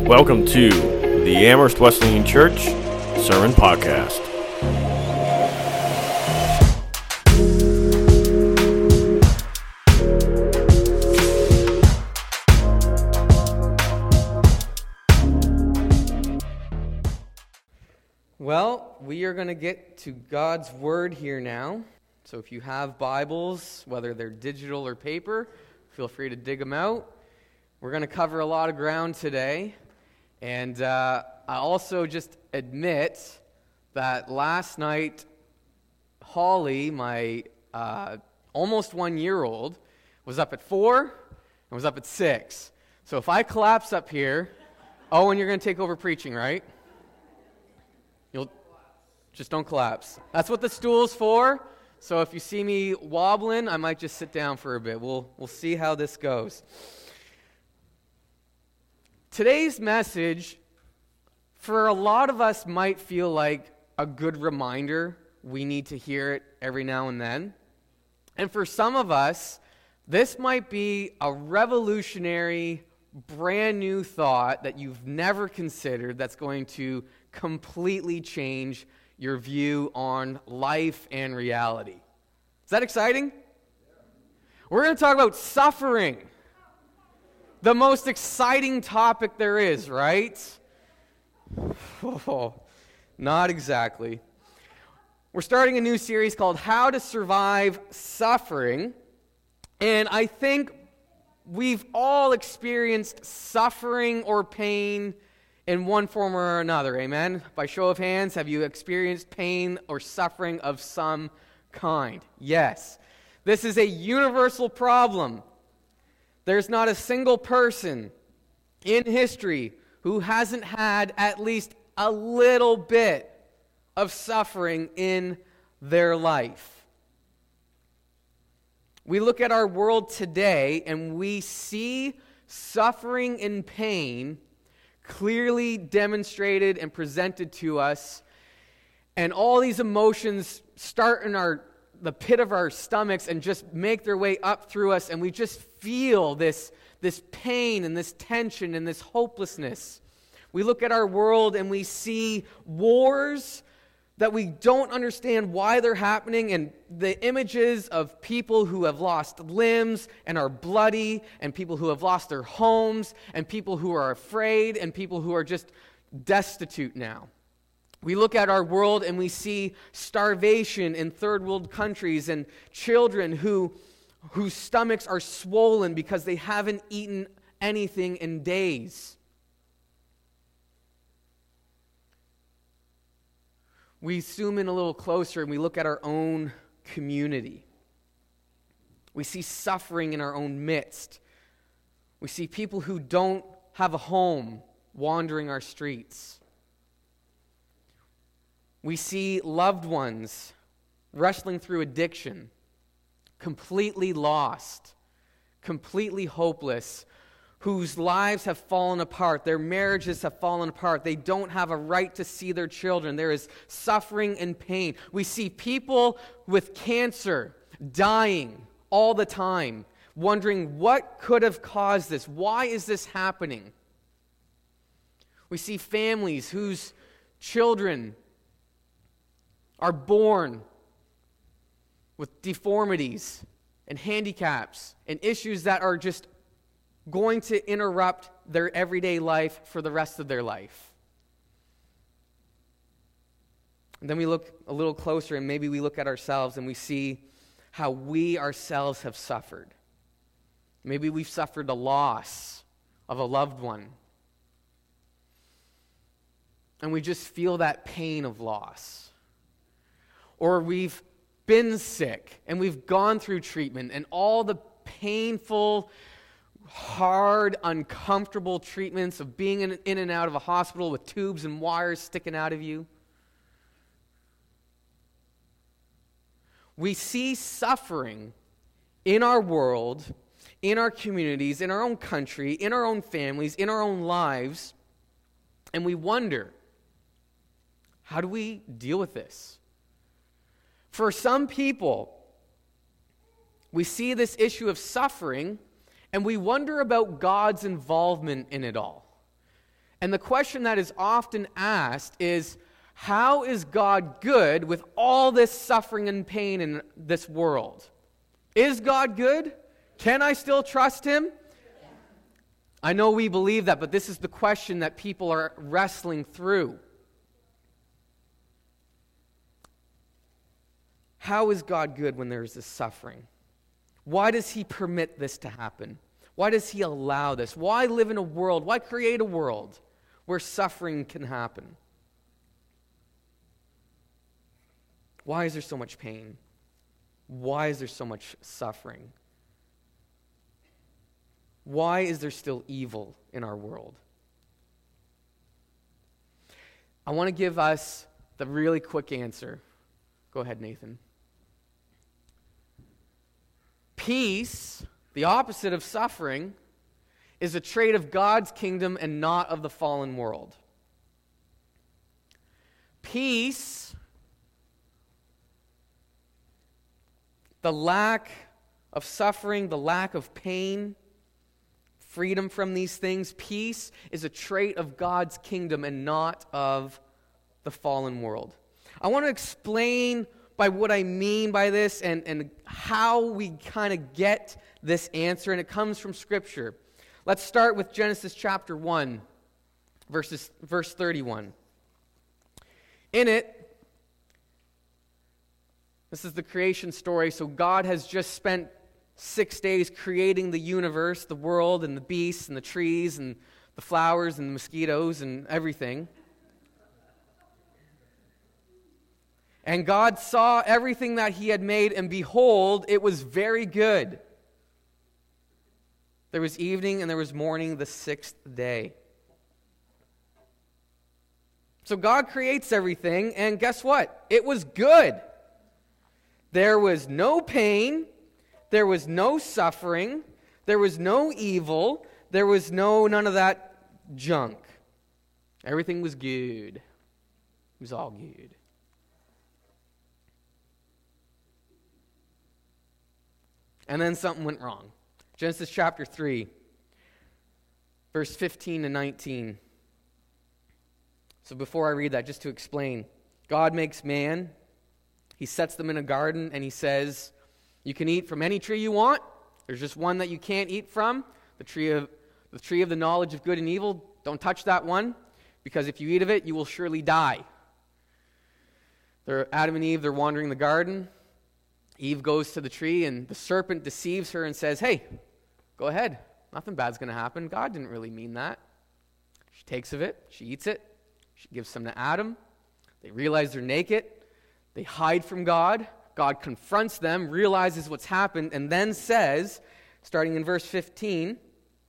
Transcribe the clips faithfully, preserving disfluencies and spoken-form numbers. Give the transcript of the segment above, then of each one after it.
Welcome to the Amherst Wesleyan Church Sermon Podcast. Well, we are going to get to God's Word here now. So if you have Bibles, whether they're digital or paper, feel free to dig them out. We're going to cover a lot of ground today. And uh, I also just admit that last night, Holly, my uh, almost one-year-old, was up at four and was up at six. So if I collapse up here, Owen, you're going to take over preaching, right? You'll just don't collapse. That's what the stool's for. So if you see me wobbling, I might just sit down for a bit. We'll we'll see how this goes. Today's message, for a lot of us, might feel like a good reminder. We need to hear it every now and then. And for some of us, this might be a revolutionary, brand new thought that you've never considered that's going to completely change your view on life and reality. Is that exciting? We're going to talk about suffering. The most exciting topic there is, right? Oh, not exactly. We're starting a new series called How to Survive Suffering. And I think we've all experienced suffering or pain in one form or another, amen? By show of hands, have you experienced pain or suffering of some kind? Yes. This is a universal problem. There's not a single person in history who hasn't had at least a little bit of suffering in their life. We look at our world today and we see suffering and pain clearly demonstrated and presented to us, and all these emotions start in our the pit of our stomachs and just make their way up through us, and we just feel this, this pain and this tension and this hopelessness. We look at our world and we see wars that we don't understand why they're happening, and the images of people who have lost limbs and are bloody, and people who have lost their homes, and people who are afraid, and people who are just destitute now. We look at our world and we see starvation in third world countries and children who, whose stomachs are swollen because they haven't eaten anything in days. We zoom in a little closer and we look at our own community. We see suffering in our own midst. We see people who don't have a home wandering our streets. We see loved ones wrestling through addiction, completely lost, completely hopeless, whose lives have fallen apart, their marriages have fallen apart, they don't have a right to see their children, there is suffering and pain. We see people with cancer dying all the time, wondering what could have caused this, why is this happening? We see families whose children are born with deformities and handicaps and issues that are just going to interrupt their everyday life for the rest of their life. And then we look a little closer and maybe we look at ourselves and we see how we ourselves have suffered. Maybe we've suffered the loss of a loved one. And we just feel that pain of loss. Or we've been sick and we've gone through treatment and all the painful, hard, uncomfortable treatments of being in, in and out of a hospital with tubes and wires sticking out of you. We see suffering in our world, in our communities, in our own country, in our own families, in our own lives, and we wonder, how do we deal with this? For some people, we see this issue of suffering, and we wonder about God's involvement in it all. And the question that is often asked is, how is God good with all this suffering and pain in this world? Is God good? Can I still trust Him? I know we believe that, but this is the question that people are wrestling through. How is God good when there is this suffering? Why does He permit this to happen? Why does He allow this? Why live in a world? Why create a world where suffering can happen? Why is there so much pain? Why is there so much suffering? Why is there still evil in our world? I want to give us the really quick answer. Go ahead, Nathan. Peace, the opposite of suffering, is a trait of God's kingdom and not of the fallen world. Peace, the lack of suffering, the lack of pain, freedom from these things, peace is a trait of God's kingdom and not of the fallen world. I want to explain by what I mean by this and, and how we kind of get this answer, and it comes from Scripture. Let's start with Genesis chapter one, verses, verse thirty-one. In it, this is the creation story, so God has just spent six days creating the universe, the world, and the beasts, and the trees, and the flowers, and the mosquitoes, and everything. And God saw everything that He had made, and behold, it was very good. There was evening and there was morning the sixth day. So God creates everything, and guess what? It was good. There was no pain. There was no suffering. There was no evil. There was no none of that junk. Everything was good. It was all good. And then something went wrong. Genesis chapter three, verse fifteen to nineteen. So before I read that, just to explain, God makes man. He sets them in a garden, and He says, you can eat from any tree you want. There's just one that you can't eat from, the tree of the tree of the knowledge of good and evil. Don't touch that one, because if you eat of it, you will surely die. They're, Adam and Eve, they're wandering the garden. Eve goes to the tree, and the serpent deceives her and says, hey, go ahead. Nothing bad's going to happen. God didn't really mean that. She takes of it. She eats it. She gives some to Adam. They realize they're naked. They hide from God. God confronts them, realizes what's happened, and then says, starting in verse fifteen,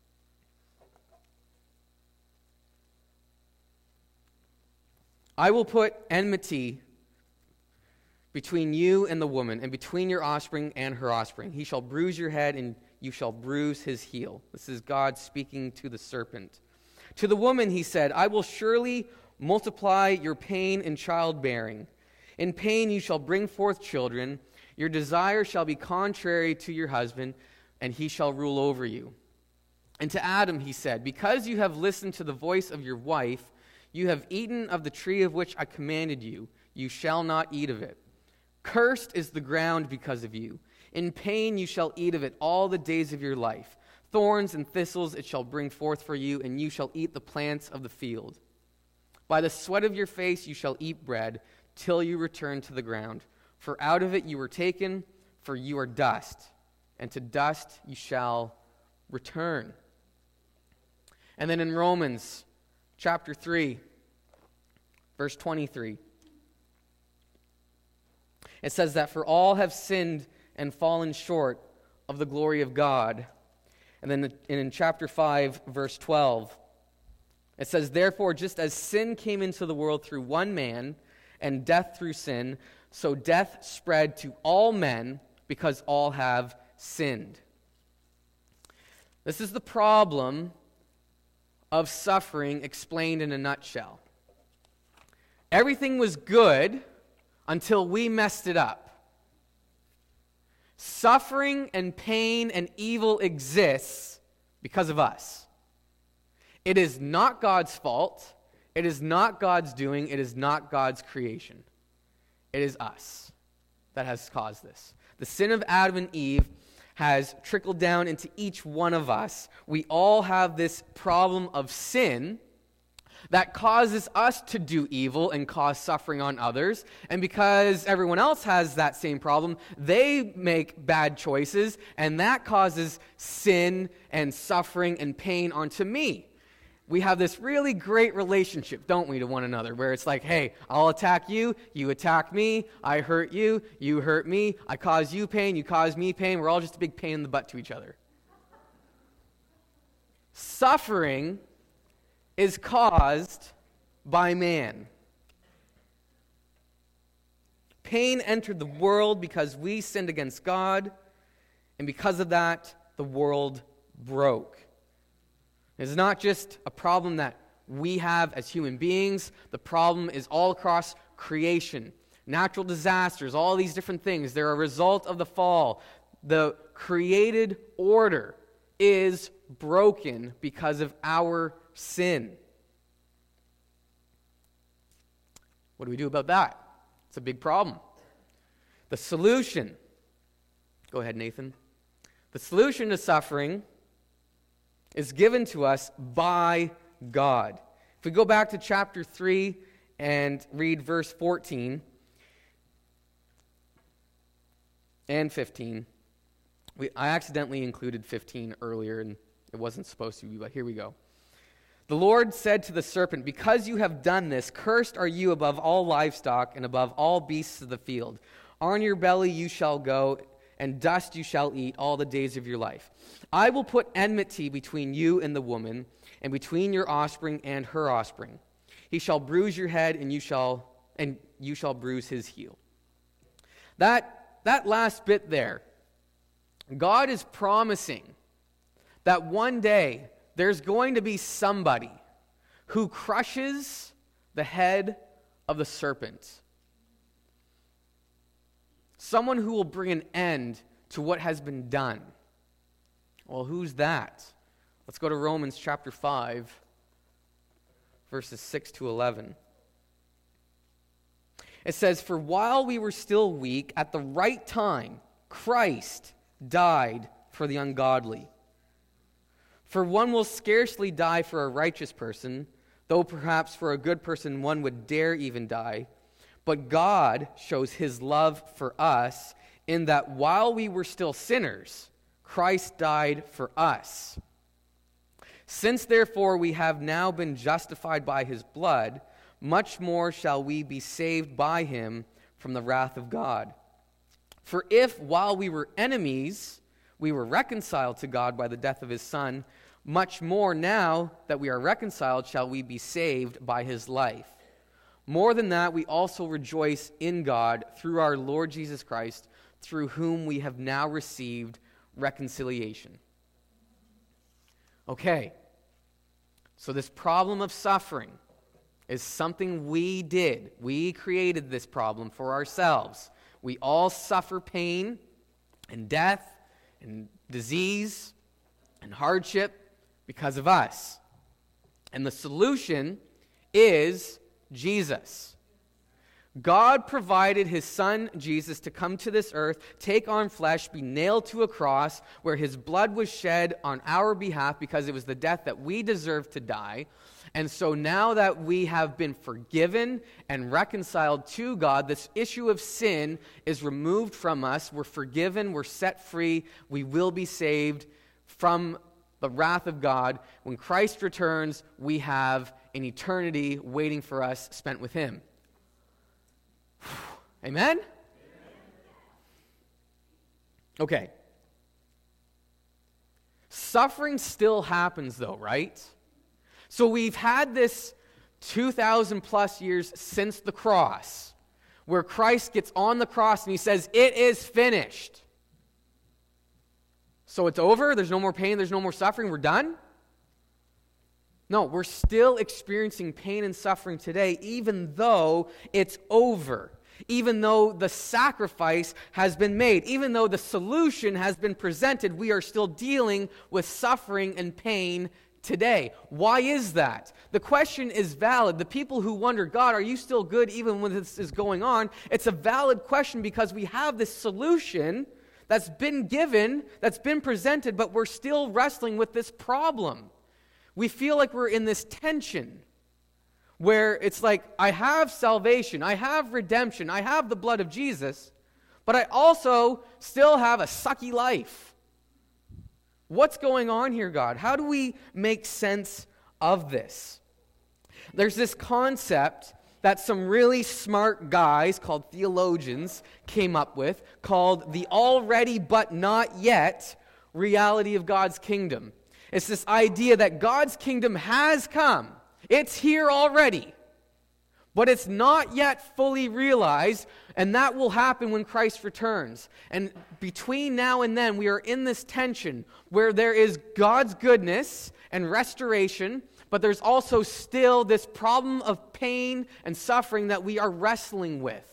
I will put enmity between you and the woman, and between your offspring and her offspring. He shall bruise your head, and you shall bruise his heel. This is God speaking to the serpent. To the woman he said, I will surely multiply your pain in childbearing. In pain you shall bring forth children. Your desire shall be contrary to your husband, and he shall rule over you. And to Adam he said, because you have listened to the voice of your wife, you have eaten of the tree of which I commanded you. You shall not eat of it. Cursed is the ground because of you. In pain you shall eat of it all the days of your life. Thorns and thistles it shall bring forth for you, and you shall eat the plants of the field. By the sweat of your face you shall eat bread, till you return to the ground. For out of it you were taken, for you are dust, and to dust you shall return. And then in Romans chapter three, verse twenty-three, it says that for all have sinned and fallen short of the glory of God. And then in chapter five, verse twelve, it says, therefore, just as sin came into the world through one man, and death through sin, so death spread to all men because all have sinned. This is the problem of suffering explained in a nutshell. Everything was good until we messed it up. Suffering and pain and evil exists because of us. It is not God's fault. It is not God's doing. It is not God's creation. It is us that has caused this. The sin of Adam and Eve has trickled down into each one of us. We all have this problem of sin that causes us to do evil and cause suffering on others. And because everyone else has that same problem, they make bad choices, and that causes sin and suffering and pain onto me. We have this really great relationship, don't we, to one another, where it's like, hey, I'll attack you, you attack me, I hurt you, you hurt me, I cause you pain, you cause me pain, we're all just a big pain in the butt to each other. Suffering is caused by man. Pain entered the world because we sinned against God, and because of that, the world broke. It's not just a problem that we have as human beings. The problem is all across creation. Natural disasters, all these different things, they're a result of the fall. The created order is broken because of our sin. What do we do about that? It's a big problem. The solution, go ahead, Nathan. The solution to suffering is given to us by God. If we go back to chapter three and read verse fourteen and fifteen. We, I accidentally included fifteen earlier, and it wasn't supposed to be, but here we go. The Lord said to the serpent, "Because you have done this, cursed are you above all livestock and above all beasts of the field. On your belly you shall go, and dust you shall eat all the days of your life. I will put enmity between you and the woman, and between your offspring and her offspring. He shall bruise your head, and you shall and you shall bruise his heel." That that last bit there, God is promising that one day there's going to be somebody who crushes the head of the serpent. Someone who will bring an end to what has been done. Well, who's that? Let's go to Romans chapter five, verses six to eleven. It says, "For while we were still weak, at the right time, Christ died for the ungodly. For one will scarcely die for a righteous person, though perhaps for a good person one would dare even die. But God shows his love for us in that while we were still sinners, Christ died for us. Since therefore we have now been justified by his blood, much more shall we be saved by him from the wrath of God. For if while we were enemies, we were reconciled to God by the death of his Son, much more now that we are reconciled shall we be saved by his life. More than that, we also rejoice in God through our Lord Jesus Christ, through whom we have now received reconciliation." Okay, so this problem of suffering is something we did. We created this problem for ourselves. We all suffer pain and death and disease and hardship because of us. And the solution is Jesus. God provided his Son, Jesus, to come to this earth, take on flesh, be nailed to a cross, where his blood was shed on our behalf because it was the death that we deserved to die. And so now that we have been forgiven and reconciled to God, this issue of sin is removed from us. We're forgiven, we're set free, we will be saved from the wrath of God. When Christ returns, we have an eternity waiting for us spent with him. Amen? Okay. Suffering still happens though, right? So we've had this two thousand plus years since the cross, where Christ gets on the cross and he says, "It is finished." So it's over? There's no more pain, there's no more suffering, we're done? No, we're still experiencing pain and suffering today, even though it's over. Even though the sacrifice has been made, even though the solution has been presented, we are still dealing with suffering and pain today. Why is that? The question is valid. The people who wonder, God, are you still good even when this is going on? It's a valid question because we have this solution that's been given, that's been presented, but we're still wrestling with this problem. We feel like we're in this tension where it's like, I have salvation, I have redemption, I have the blood of Jesus, but I also still have a sucky life. What's going on here, God? How do we make sense of this? There's this concept that some really smart guys called theologians came up with called the already but not yet reality of God's kingdom. It's this idea that God's kingdom has come. It's here already, but it's not yet fully realized, and that will happen when Christ returns. And between now and then, we are in this tension where there is God's goodness and restoration, but there's also still this problem of pain and suffering that we are wrestling with.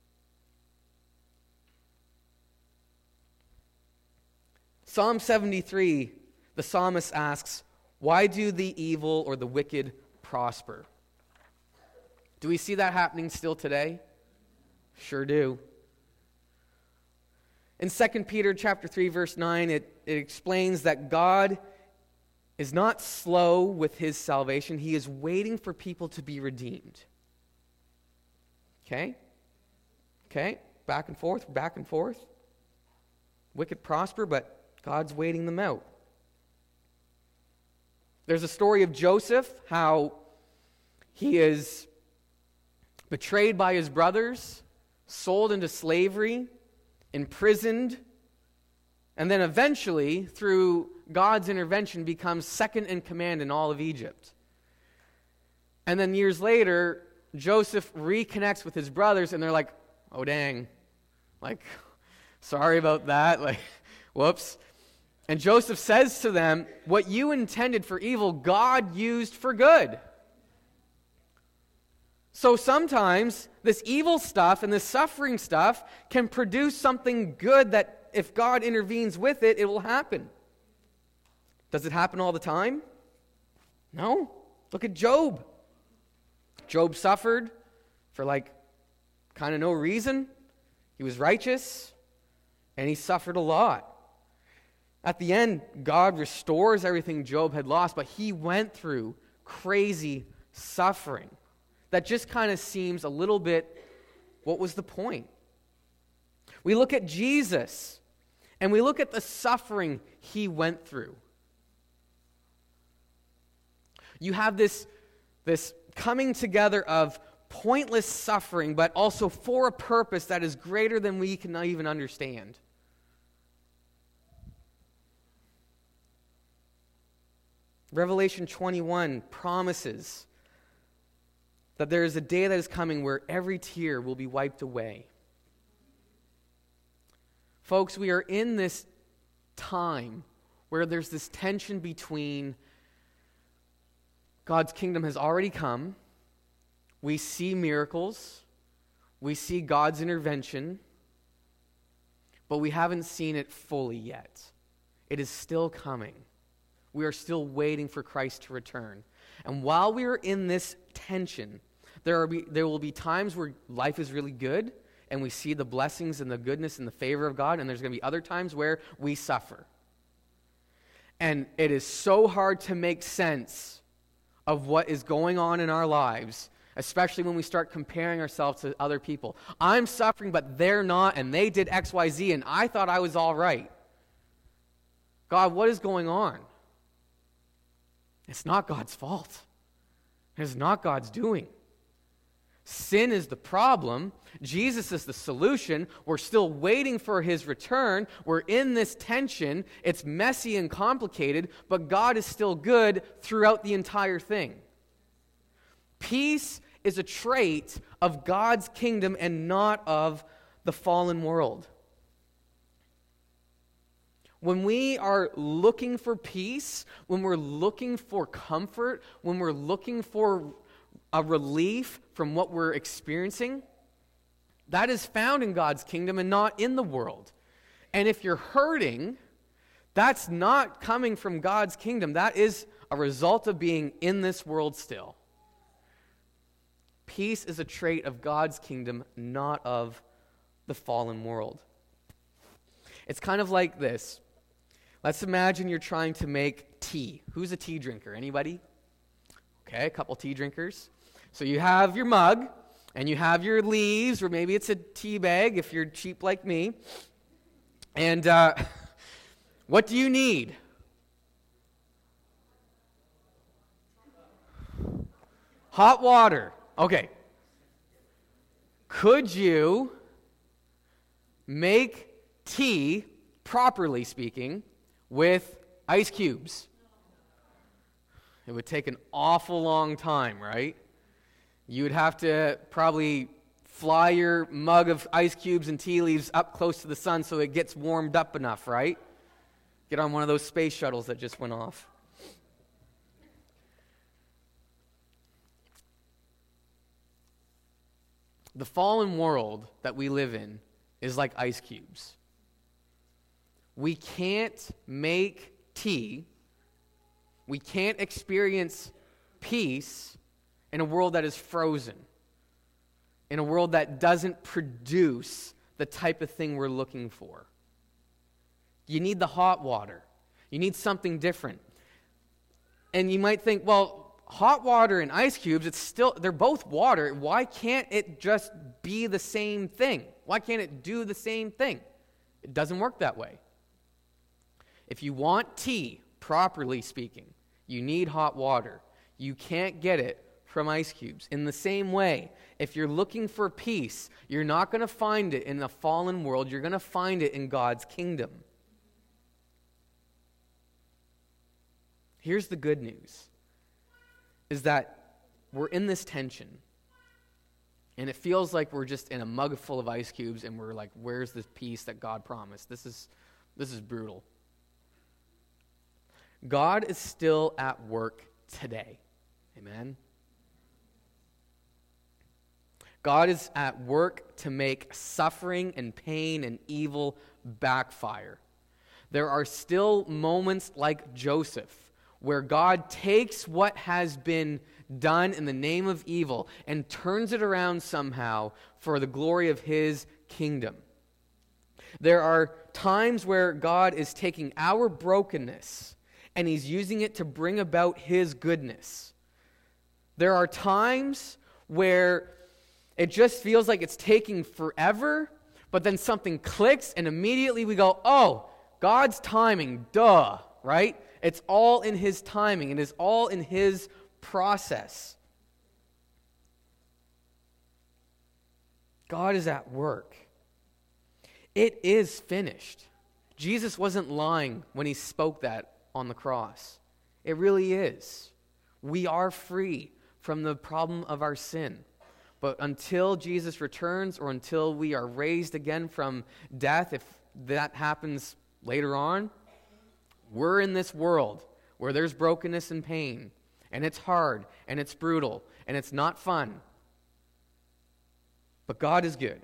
Psalm seventy-three, the psalmist asks, why do the evil or the wicked prosper? Do we see that happening still today? Sure do. In Second Peter chapter three, verse nine, it, it explains that God is not slow with his salvation. He is waiting for people to be redeemed. Okay? Okay? Back and forth, back and forth. Wicked prosper, but God's waiting them out. There's a story of Joseph, how he is betrayed by his brothers, sold into slavery, imprisoned, and then eventually, through God's intervention, becomes second in command in all of Egypt. And then years later, Joseph reconnects with his brothers, and they're like, oh dang, like, sorry about that, like, whoops. And Joseph says to them, what you intended for evil, God used for good. So sometimes this evil stuff and this suffering stuff can produce something good that if God intervenes with it, it will happen. Does it happen all the time? No. Look at Job. Job suffered for like kind of no reason. He was righteous and he suffered a lot. At the end, God restores everything Job had lost, but he went through crazy suffering. That just kind of seems a little bit, what was the point? We look at Jesus, and we look at the suffering he went through. You have this, this coming together of pointless suffering, but also for a purpose that is greater than we can even understand. Revelation twenty-one promises that there is a day that is coming where every tear will be wiped away. Folks, we are in this time where there's this tension between God's kingdom has already come, we see miracles, we see God's intervention, but we haven't seen it fully yet. It is still coming. We are still waiting for Christ to return. And while we are in this tension, there, are be, there will be times where life is really good, and we see the blessings and the goodness and the favor of God, and there's going to be other times where we suffer. And it is so hard to make sense of what is going on in our lives, especially when we start comparing ourselves to other people. I'm suffering, but they're not, and they did X, Y, Z, and I thought I was all right. God, what is going on? It's not God's fault. It's not God's doing. Sin is the problem. Jesus is the solution. We're still waiting for his return. We're in this tension. It's messy and complicated, but God is still good throughout the entire thing. Peace is a trait of God's kingdom and not of the fallen world. When we are looking for peace, when we're looking for comfort, when we're looking for a relief from what we're experiencing, that is found in God's kingdom and not in the world. And if you're hurting, that's not coming from God's kingdom. That is a result of being in this world still. Peace is a trait of God's kingdom, not of the fallen world. It's kind of like this. Let's imagine you're trying to make tea. Who's a tea drinker? Anybody? Okay, a couple tea drinkers. So you have your mug, and you have your leaves, or maybe it's a tea bag if you're cheap like me. And uh, what do you need? Hot water. Okay. Could you make tea, properly speaking, with ice cubes? It would take an awful long time, right? You would have to probably fly your mug of ice cubes and tea leaves up close to the sun so it gets warmed up enough, right? Get on one of those space shuttles that just went off. The fallen world that we live in is like ice cubes. We can't make tea. We can't experience peace in a world that is frozen, in a world that doesn't produce the type of thing we're looking for. You need the hot water. You need something different. And you might think, well, hot water and ice cubes, it's still, they're both water. Why can't it just be the same thing? Why can't it do the same thing? It doesn't work that way. If you want tea, properly speaking, you need hot water. You can't get it from ice cubes. In the same way, if you're looking for peace, you're not going to find it in the fallen world. You're going to find it in God's kingdom. Here's the good news, is that we're in this tension. And it feels like we're just in a mug full of ice cubes and we're like, where's the peace that God promised? This is, this is brutal. God is still at work today. Amen? God is at work to make suffering and pain and evil backfire. There are still moments like Joseph where God takes what has been done in the name of evil and turns it around somehow for the glory of his kingdom. There are times where God is taking our brokenness and he's using it to bring about his goodness. There are times where it just feels like it's taking forever, but then something clicks and immediately we go, oh, God's timing, duh, right? It's all in his timing. It is all in his process. God is at work. It is finished. Jesus wasn't lying when he spoke that on the cross. It really is. We are free from the problem of our sin. But until Jesus returns or until we are raised again from death, if that happens later on, we're in this world where there's brokenness and pain, and it's hard, and it's brutal, and it's not fun. But God is good.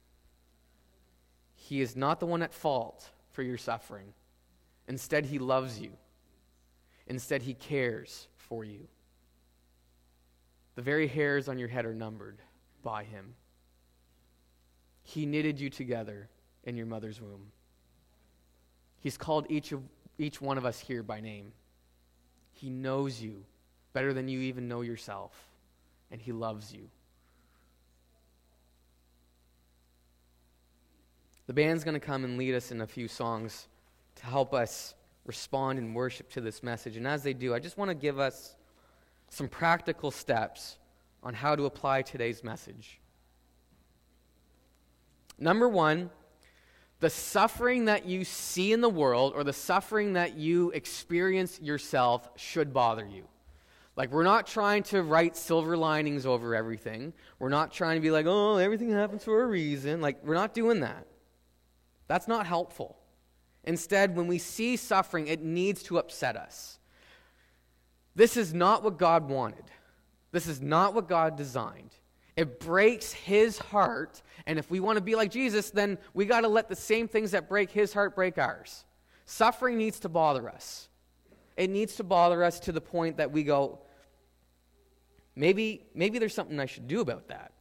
He is not the one at fault for your suffering. Instead, he loves you. Instead, he cares for you. The very hairs on your head are numbered by him. He knitted you together in your mother's womb. He's called each of each one of us here by name. He knows you better than you even know yourself, and he loves you. The band's going to come and lead us in a few songs to help us respond in worship to this message. And as they do, I just want to give us some practical steps on how to apply today's message. Number one, the suffering that you see in the world or the suffering that you experience yourself should bother you. Like, we're not trying to write silver linings over everything. We're not trying to be like, oh, everything happens for a reason. Like, we're not doing that. That's not helpful. Instead, when we see suffering, it needs to upset us. This is not what God wanted. This is not what God designed. It breaks his heart, and if we want to be like Jesus, then we got to let the same things that break his heart break ours. Suffering needs to bother us. It needs to bother us to the point that we go, maybe, maybe there's something I should do about that.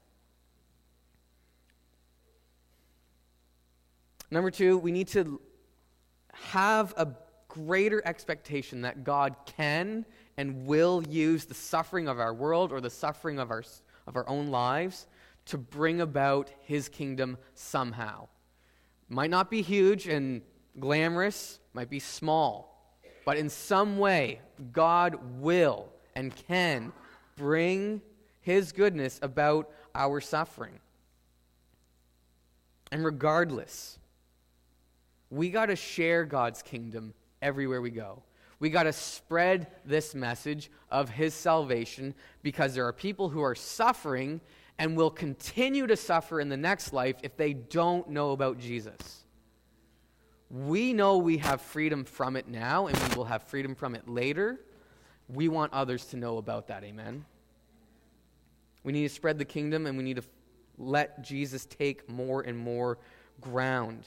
Number two, we need to have a greater expectation that God can and will use the suffering of our world or the suffering of our, of our own lives to bring about his kingdom somehow. Might not be huge and glamorous, might be small, but in some way, God will and can bring his goodness about our suffering. And regardless, we got to share God's kingdom everywhere we go. We got to spread this message of his salvation because there are people who are suffering and will continue to suffer in the next life if they don't know about Jesus. We know we have freedom from it now, and we will have freedom from it later. We want others to know about that, amen? We need to spread the kingdom, and we need to let Jesus take more and more ground.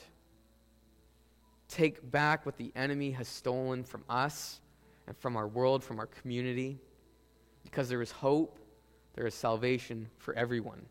Take back what the enemy has stolen from us and from our world, from our community, because there is hope, there is salvation for everyone.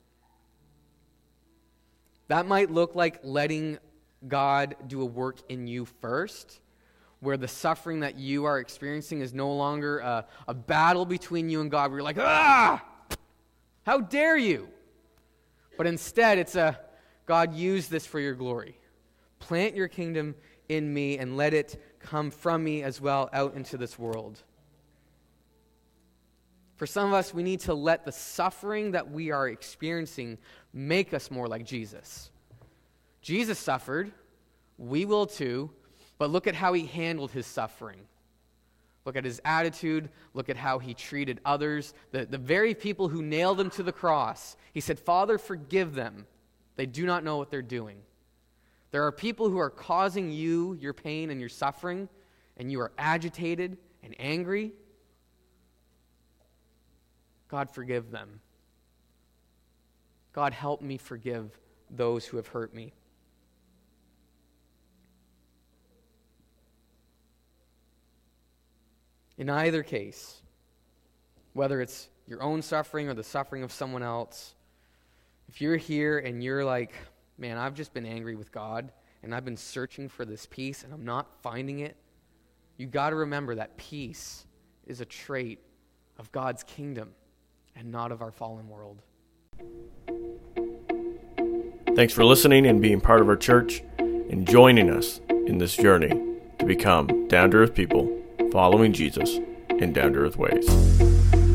That might look like letting God do a work in you first, where the suffering that you are experiencing is no longer a, a battle between you and God, where you're like, ah, how dare you? But instead, it's a, God, use this for your glory. Plant your kingdom in me and let it come from me as well out into this world. For some of us, we need to let the suffering that we are experiencing make us more like Jesus. Jesus suffered. We will too. But look at how he handled his suffering. Look at his attitude. Look at how he treated others. The, the very people who nailed him to the cross. He said, Father, forgive them. They do not know what they're doing. There are people who are causing you your pain and your suffering, and you are agitated and angry. God, forgive them. God, help me forgive those who have hurt me. In either case, whether it's your own suffering or the suffering of someone else, if you're here and you're like, man, I've just been angry with God, and I've been searching for this peace, and I'm not finding it, you got to remember that peace is a trait of God's kingdom and not of our fallen world. Thanks for listening and being part of our church and joining us in this journey to become down-to-earth people following Jesus in down-to-earth ways.